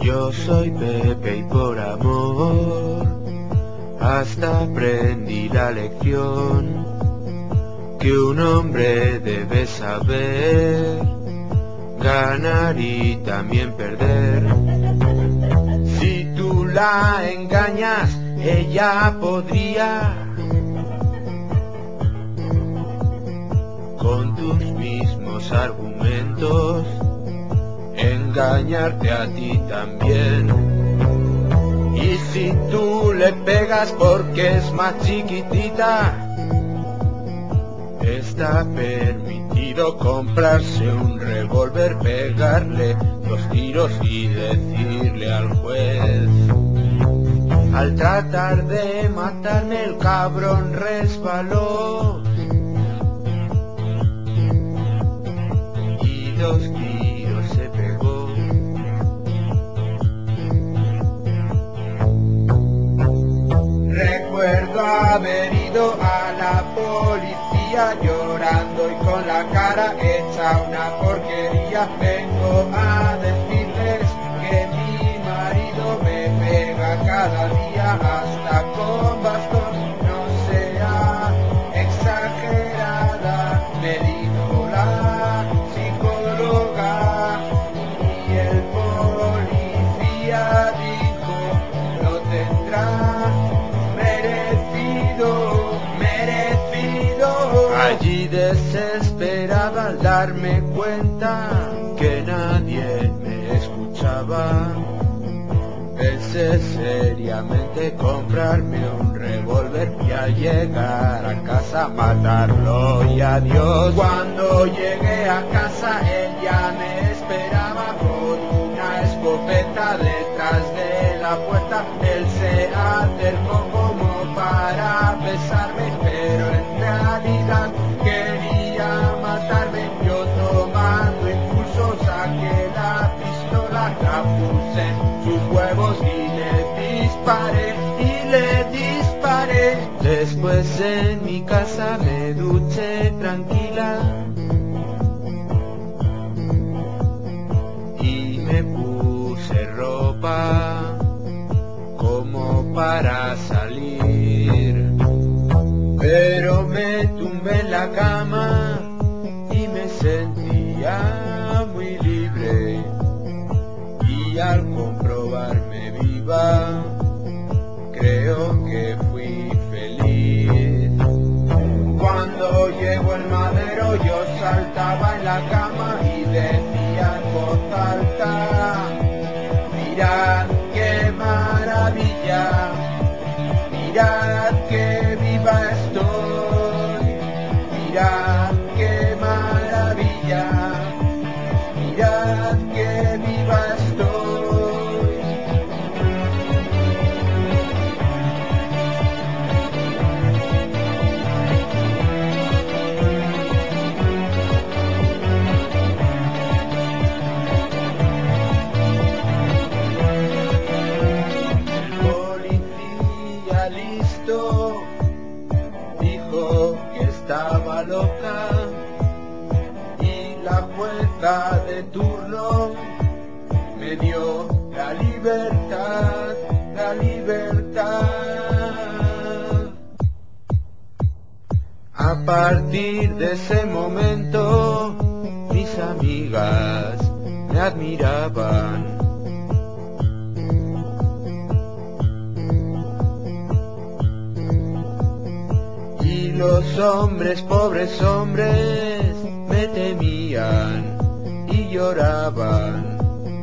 Yo soy Pepe y por amor hasta aprendí la lección que un hombre debe saber ganar y también perder. Si tú la engañas, ella podría con tus mismos argumentos engañarte a ti también. Y si tú le pegas porque es más chiquitita, está permitido comprarse un revólver, pegarle 2 tiros y decirle al juez: al tratar de matarme el cabrón resbaló y 2 tiros se pegó. Recuerdo haber ido a la policía llorando y con la cara hecha una porquería. Vengo a decirles que mi marido me pega cada día hasta con bastón. No sea exagerada, me dijo la psicóloga, y el policía dijo: lo tendrá merecido. Allí desesperada al darme cuenta que nadie me escuchaba, pensé seriamente comprarme un revólver y al llegar a casa matarlo y adiós. Cuando llegué a casa ella me esperaba con una escopeta detrás de la puerta. Él se acercó como para besarme, pero en realidad quería matarme. Yo tomando impulso saqué la pistola, la puse en sus huevos y le disparé. Después en mi casa me duché tranquila y me puse ropa como para salir, pero me tumbé en la cama y me sentía muy libre, y al comprobarme viva creo que fui feliz. Cuando llegó el madero yo saltaba en la cama y decía en voz alta: mirad qué maravilla, mirad qué viva estoy, mirad qué maravilla, mirad qué viva estoy. Listo, dijo que estaba loca, y la jueza de turno me dio la libertad, la libertad. A partir de ese momento mis amigas me admiraban. Y los hombres, pobres hombres, me temían y lloraban.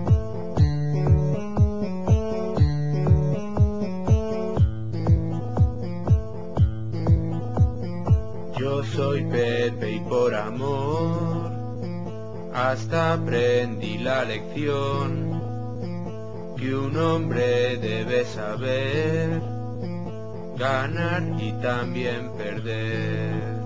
Yo soy Pepe y por amor hasta aprendí la lección que un hombre debe saber ganar y también perder.